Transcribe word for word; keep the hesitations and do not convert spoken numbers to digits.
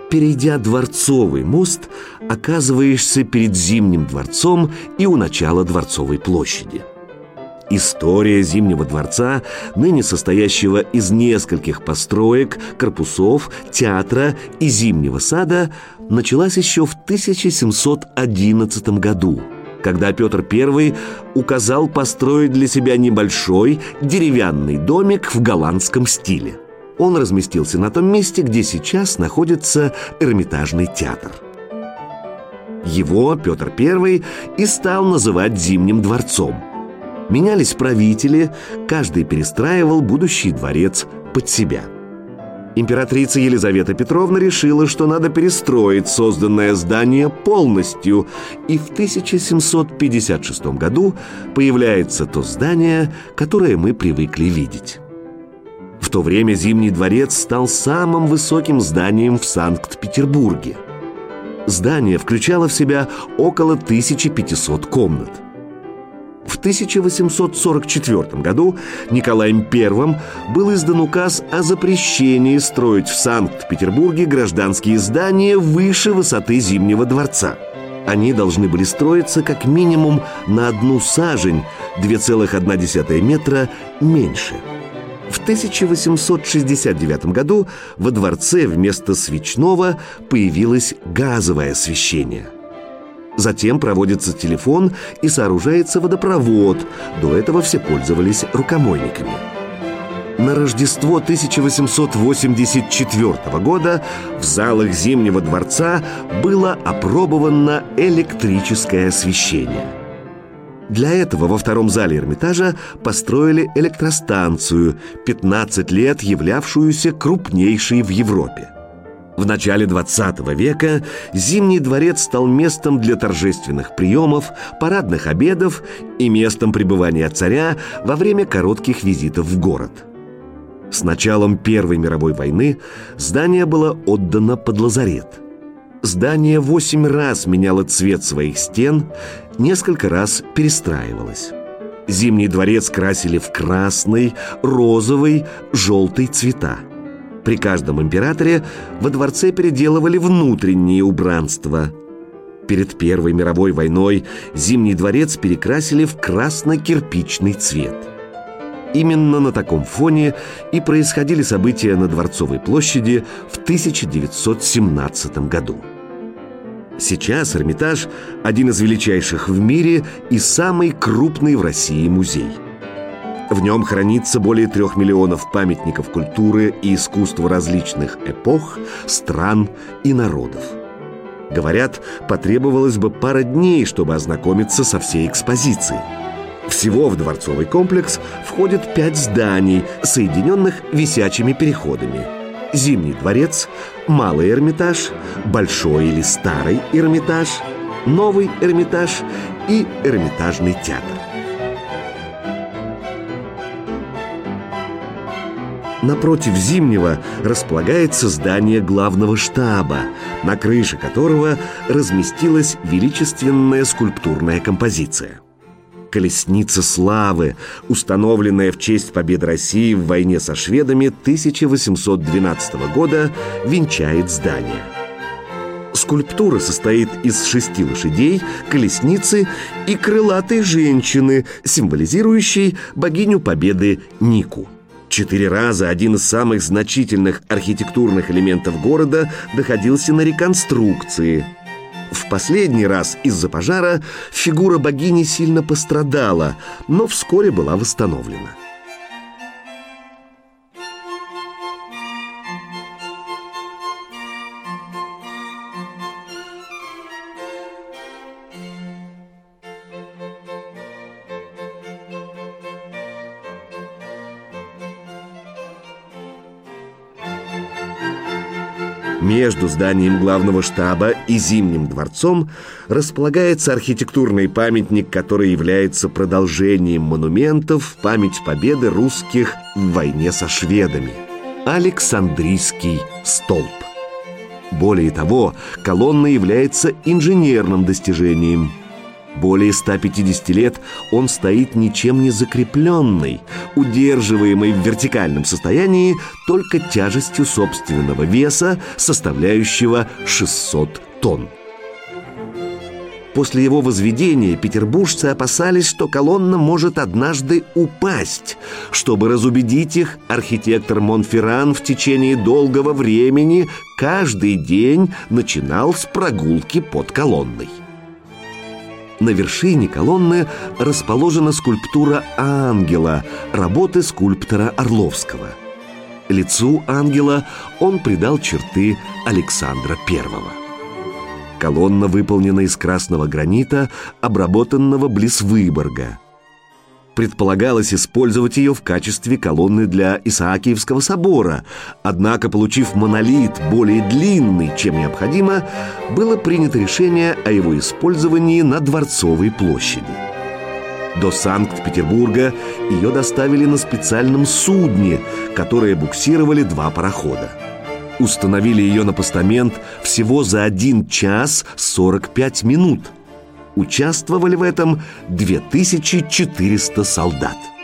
Перейдя Дворцовый мост, оказываешься перед Зимним дворцом и у начала Дворцовой площади. История Зимнего дворца, ныне состоящего из нескольких построек, корпусов, театра и Зимнего сада, началась еще в тысяча семьсот одиннадцатом году, когда Петр Первый указал построить для себя небольшой деревянный домик в голландском стиле. Он разместился на том месте, где сейчас находится Эрмитажный театр. Его Петр Первый и стал называть Зимним дворцом. Менялись правители, каждый перестраивал будущий дворец под себя. Императрица Елизавета Петровна решила, что надо перестроить созданное здание полностью, и в тысяча семьсот пятьдесят шестом году появляется то здание, которое мы привыкли видеть. В то время Зимний дворец стал самым высоким зданием в Санкт-Петербурге. Здание включало в себя около тысячи пятисот комнат. В тысяча восемьсот сорок четвёртом году Николаем Первым был издан указ о запрещении строить в Санкт-Петербурге гражданские здания выше высоты Зимнего дворца. Они должны были строиться как минимум на одну сажень, две целых одна десятая метра, меньше. В тысяча восемьсот шестьдесят девятом году во дворце вместо свечного появилось газовое освещение. Затем проводится телефон и сооружается водопровод. До этого все пользовались рукомойниками. На Рождество тысяча восемьсот восемьдесят четвёртого года в залах Зимнего дворца было опробовано электрическое освещение. Для этого во втором зале Эрмитажа построили электростанцию, пятнадцать лет являвшуюся крупнейшей в Европе. В начале двадцатого века Зимний дворец стал местом для торжественных приемов, парадных обедов и местом пребывания царя во время коротких визитов в город. С началом Первой мировой войны здание было отдано под лазарет. Здание восемь раз меняло цвет своих стен, несколько раз перестраивалось. Зимний дворец красили в красный, розовый, желтый цвета. При каждом императоре во дворце переделывали внутренние убранства. Перед Первой мировой войной Зимний дворец перекрасили в красно-кирпичный цвет. Именно на таком фоне и происходили события на Дворцовой площади в тысяча девятьсот семнадцатом году. Сейчас Эрмитаж – один из величайших в мире и самый крупный в России музей. В нем хранится более трех миллионов памятников культуры и искусства различных эпох, стран и народов. Говорят, потребовалось бы пара дней, чтобы ознакомиться со всей экспозицией. Всего в дворцовый комплекс входит пять зданий, соединенных висячими переходами: Зимний дворец, Малый Эрмитаж, Большой или Старый Эрмитаж, Новый Эрмитаж и Эрмитажный театр. Напротив Зимнего располагается здание главного штаба, на крыше которого разместилась величественная скульптурная композиция. Колесница славы, установленная в честь победы России в войне со шведами тысяча восемьсот двенадцатого года, венчает здание. Скульптура состоит из шести лошадей, колесницы и крылатой женщины, символизирующей богиню победы Нику. Четыре раза один из самых значительных архитектурных элементов города находился на реконструкции. В последний раз из-за пожара фигура богини сильно пострадала, но вскоре была восстановлена. Между зданием главного штаба и Зимним дворцом располагается архитектурный памятник, который является продолжением монументов в память победы русских в войне со шведами – Александрийский столб. Более того, колонна является инженерным достижением. Более ста пятидесяти лет он стоит ничем не закрепленный, удерживаемый в вертикальном состоянии только тяжестью собственного веса, составляющего шестьсот тонн. После его возведения петербуржцы опасались, что колонна может однажды упасть. Чтобы разубедить их, архитектор Монферран в течение долгого времени каждый день начинал с прогулки под колонной. На вершине колонны расположена скульптура ангела, работы скульптора Орловского. Лицу ангела он придал черты Александра Первого. Колонна выполнена из красного гранита, обработанного близ Выборга. Предполагалось использовать ее в качестве колонны для Исаакиевского собора, однако, получив монолит более длинный, чем необходимо, было принято решение о его использовании на Дворцовой площади. До Санкт-Петербурга ее доставили на специальном судне, которое буксировали два парохода. Установили ее на постамент всего за один час сорок пять минут. Участвовали в этом две тысячи четыреста солдат.